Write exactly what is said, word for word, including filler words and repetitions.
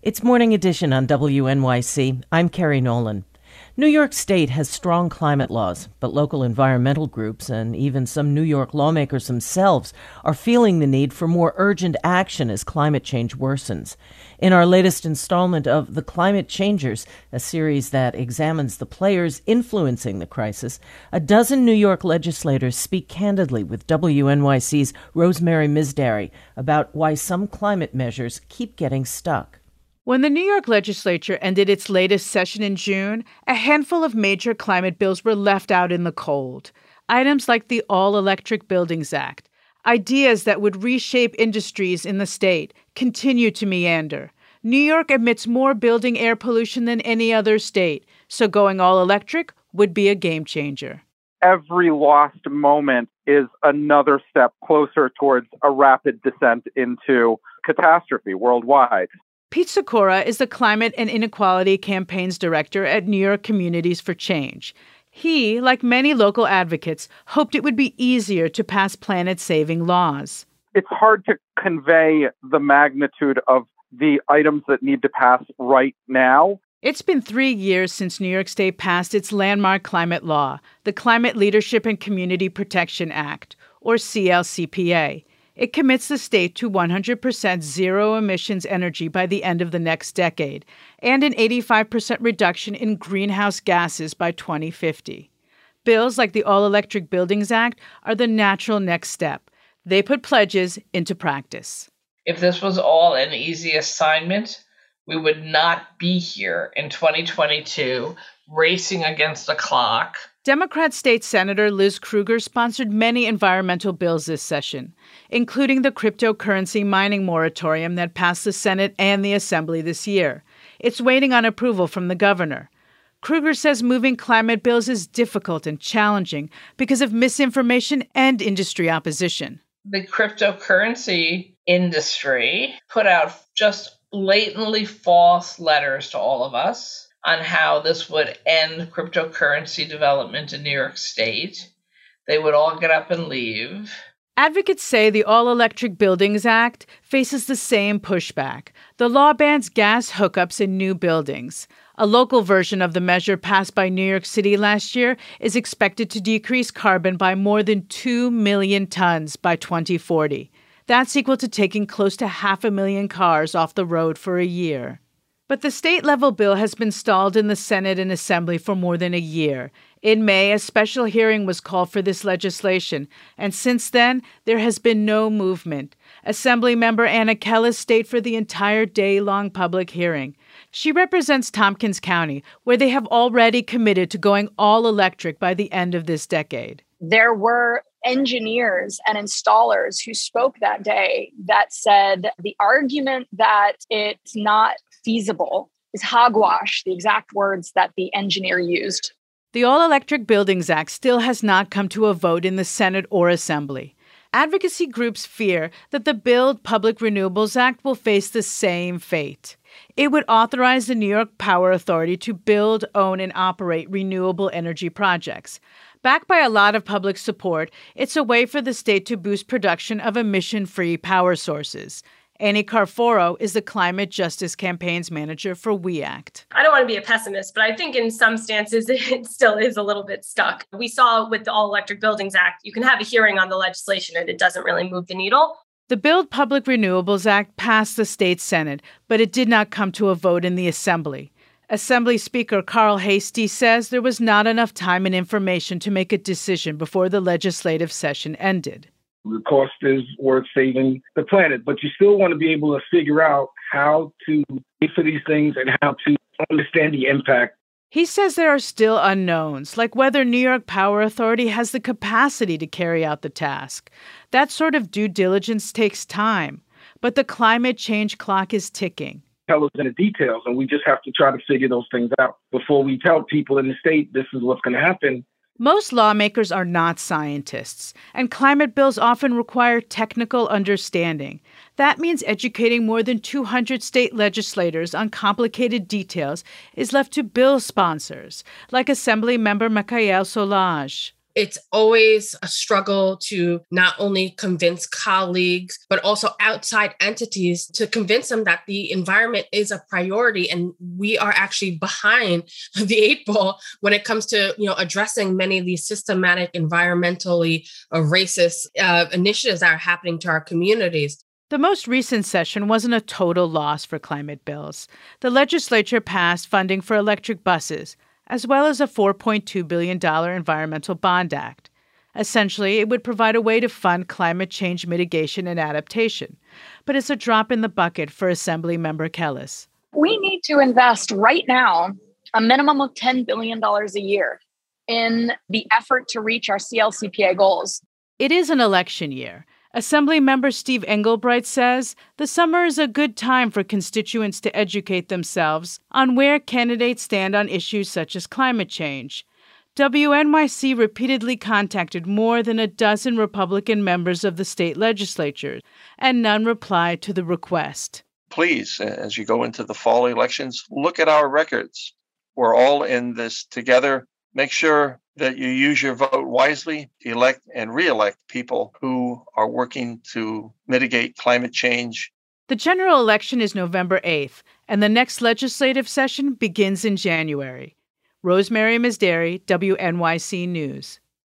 It's Morning Edition on W N Y C. I'm Carrie Nolan. New York State has strong climate laws, but local environmental groups and even some New York lawmakers themselves are feeling the need for more urgent action as climate change worsens. In our latest installment of The Climate Changers, a series that examines the players influencing the crisis, a dozen New York legislators speak candidly with W N Y C's Rosemary Mizdary about why some climate measures keep getting stuck. When the New York legislature ended its latest session in June, a handful of major climate bills were left out in the cold. Items like the All-Electric Buildings Act, ideas that would reshape industries in the state, continue to meander. New York emits more building air pollution than any other state, so going all-electric would be a game changer. Every lost moment is another step closer towards a rapid descent into catastrophe worldwide. Pete Sikora is the Climate and Inequality Campaigns Director at New York Communities for Change. He, like many local advocates, hoped it would be easier to pass planet-saving laws. It's hard to convey the magnitude of the items that need to pass right now. It's been three years since New York State passed its landmark climate law, the Climate Leadership and Community Protection Act, or C L C P A. It commits the state to one hundred percent zero-emissions energy by the end of the next decade and an eighty-five percent reduction in greenhouse gases by twenty fifty. Bills like the All-Electric Buildings Act are the natural next step. They put pledges into practice. If this was all an easy assignment, we would not be here in twenty twenty-two racing against the clock. Democrat State Senator Liz Krueger sponsored many environmental bills this session, including the cryptocurrency mining moratorium that passed the Senate and the Assembly this year. It's waiting on approval from the governor. Krueger says moving climate bills is difficult and challenging because of misinformation and industry opposition. The cryptocurrency industry put out just blatantly false letters to all of us on how this would end cryptocurrency development in New York State. They would all get up and leave. Advocates say the All-Electric Buildings Act faces the same pushback. The law bans gas hookups in new buildings. A local version of the measure passed by New York City last year is expected to decrease carbon by more than two million tons by twenty forty. That's equal to taking close to half a million cars off the road for a year. But the state-level bill has been stalled in the Senate and Assembly for more than a year. In May, a special hearing was called for this legislation, and since then, there has been no movement. Assemblymember Anna Kellis stayed for the entire day-long public hearing. She represents Tompkins County, where they have already committed to going all-electric by the end of this decade. There were engineers and installers who spoke that day that said the argument that it's not feasible is hogwash, the exact words that the engineer used. The All-Electric Buildings Act still has not come to a vote in the Senate or Assembly. Advocacy groups fear that the Build Public Renewables Act will face the same fate. It would authorize the New York Power Authority to build, own, and operate renewable energy projects. Backed by a lot of public support, it's a way for the state to boost production of emission-free power sources. Annie Carforo is the Climate Justice Campaigns Manager for We Act. I don't want to be a pessimist, but I think in some stances it still is a little bit stuck. We saw with the All-Electric Buildings Act, you can have a hearing on the legislation and it doesn't really move the needle. The Build Public Renewables Act passed the state Senate, but it did not come to a vote in the Assembly. Assembly Speaker Carl Heastie says there was not enough time and information to make a decision before the legislative session ended. The cost is worth saving the planet, but you still want to be able to figure out how to pay for these things and how to understand the impact. He says there are still unknowns, like whether New York Power Authority has the capacity to carry out the task. That sort of due diligence takes time, but the climate change clock is ticking. Tell us in the details, and we just have to try to figure those things out before we tell people in the state this is what's going to happen. Most lawmakers are not scientists, and climate bills often require technical understanding. That means educating more than two hundred state legislators on complicated details is left to bill sponsors, like Assemblymember Michaël Soulage. It's always a struggle to not only convince colleagues, but also outside entities to convince them that the environment is a priority and we are actually behind the eight ball when it comes to, you know, addressing many of these systematic, environmentally uh, racist uh, initiatives that are happening to our communities. The most recent session wasn't a total loss for climate bills. The legislature passed funding for electric buses, as well as a four point two billion dollars Environmental Bond Act. Essentially, it would provide a way to fund climate change mitigation and adaptation. But it's a drop in the bucket for Assemblymember Kellis. We need to invest right now a minimum of ten billion dollars a year in the effort to reach our C L C P A goals. It is an election year. Assemblymember Steve Englebright says the summer is a good time for constituents to educate themselves on where candidates stand on issues such as climate change. W N Y C repeatedly contacted more than a dozen Republican members of the state legislature, and none replied to the request. Please, as you go into the fall elections, look at our records. We're all in this together. Make sure that you use your vote wisely, elect and re-elect people who are working to mitigate climate change. The general election is November eighth, and the next legislative session begins in January. Rosemary Misderi, W N Y C News.